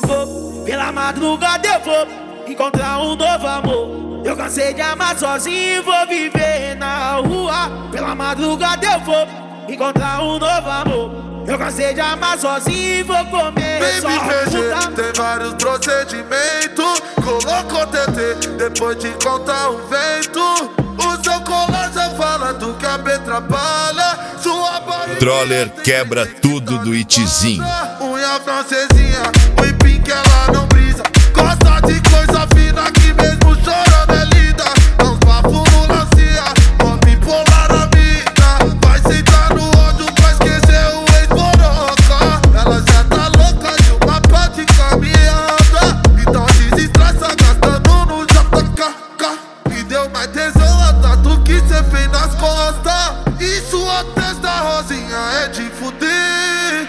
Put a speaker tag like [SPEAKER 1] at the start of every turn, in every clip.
[SPEAKER 1] Pela madrugada eu vou encontrar um novo amor. Eu cansei de amar sozinho e vou viver na rua. Pela madrugada eu vou encontrar um novo amor. Eu cansei de amar sozinho e vou comer
[SPEAKER 2] Baby
[SPEAKER 1] só
[SPEAKER 2] PG, tem vários procedimentos. Colocou TT, depois de contar o vento. O seu colar já fala do que a B trabalha. Sua barriga
[SPEAKER 3] Troller quebra tudo do Itizinho.
[SPEAKER 2] Unha francesinha, o empim que ela não brisa. Gosta de coisa fina que mesmo chorando é linda. Não bafo lancia, uma bipolar amiga. Vai sentar no ódio pra esquecer o ex-boroca. Ela já tá louca de uma pá de caminhada. Então desestressa gastando no JKK. Me deu mais tesão a tatu que cê fez nas costas. E sua testa rosinha é de fuder.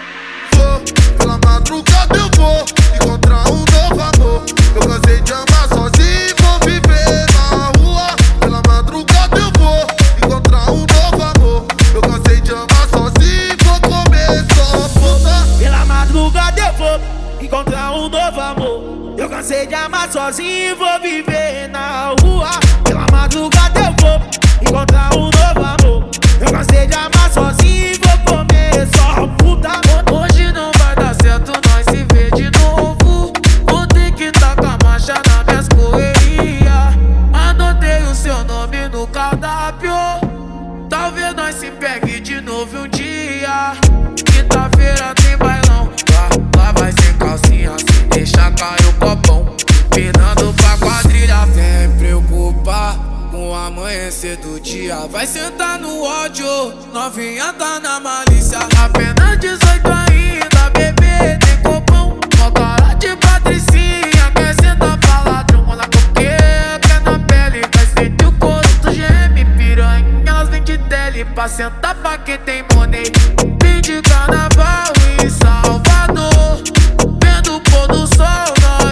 [SPEAKER 2] Pela madrugada eu vou encontrar um novo amor. Eu cansei de amar sozinho e vou viver na rua. Pela madrugada eu vou encontrar um novo amor. Eu cansei de amar sozinho e vou comer só puta.
[SPEAKER 1] Pela madrugada eu vou encontrar um novo amor. Eu cansei de amar sozinho e vou viver na rua. Pela madrugada eu vou encontrar um novo amor. Eu cansei de amar sozinho e vou comer só puta.
[SPEAKER 4] Hoje não vai dar certo nós se ver de novo. Vou ter que tá com a marcha nas minhas correrias. Anotei o seu nome no cardápio. Talvez nós se pegue de novo um dia. Quinta-feira tem bailão. Lá vai sem calcinha, sem deixar cair o copão. Pinando pra quadrilha, vem preocupar com o amanhecer do dia. Vai sentar no ódio, novinha tá na malícia. Apenas 18 ainda, bebê, tem copão. Mó cara de patricinha, quer sentar pra ladrão. Na coqueira, quer na pele, vai sentir o couro do geme. Piranha, elas vêm de tele pra sentar pra quem tem money. Vim de carnaval em Salvador, vendo o pôr do sol no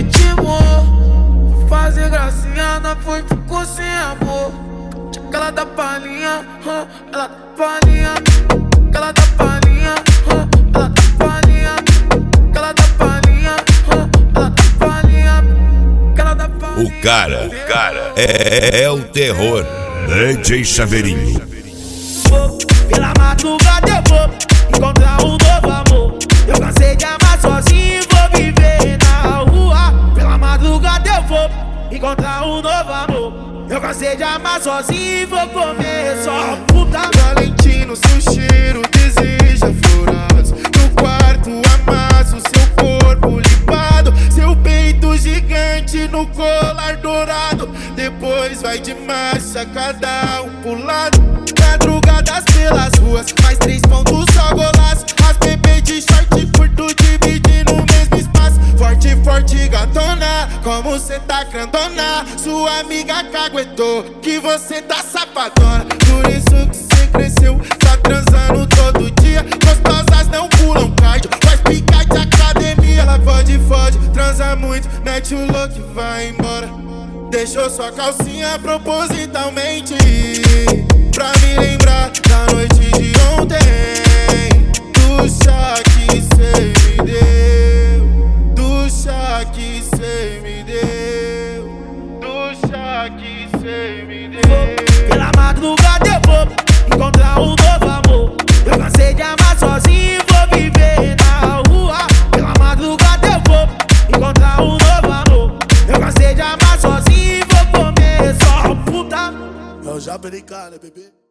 [SPEAKER 4] ritmo. Fazer gracinha, não foi, ficou sem amor. Ela dá palhinha, ela dá palhinha. Ela dá palhinha, ela dá palhinha. Ela dá palhinha, ela dá palhinha. Ela dá palhinha.
[SPEAKER 3] O cara é o terror. DJ Chaveirinho.
[SPEAKER 1] Pela madrugada eu vou encontrar um novo amor. Eu cansei de amar sozinho e vou viver na rua. Pela madrugada eu vou encontrar um novo amor. Eu cansei de amar sozinho e vou comer só puta.
[SPEAKER 2] Valentino, seu cheiro deseja florados. No quarto amasso seu corpo limpado. Seu peito gigante no colar dourado. Depois vai de marcha, cada um pro lado. Madrugadas pelas ruas, mais 3 pontos só golaço. As bebês de short curto dividindo o mesmo espaço. Forte, forte gatona, como cê tá grandona. Sua amiga caguetou que você tá safadona. Por isso que cê cresceu, tá transando todo dia. Gostosas não pulam cardio, faz picar de academia. Ela fode, transa muito, mete o louco e vai embora. Deixou sua calcinha propositalmente pra me lembrar da noite de ontem. Do chá que cê me deu, do chá que cê me deu, do chá que cê me deu.
[SPEAKER 1] Pela madrugada eu vou encontrar um novo amor. Eu cansei de amar sozinho e vou viver na rua. Pela madrugada eu vou encontrar um novo amor. Eu cansei de amar sozinho e vou comer só puta.
[SPEAKER 5] É o Jabericá, né, bebê?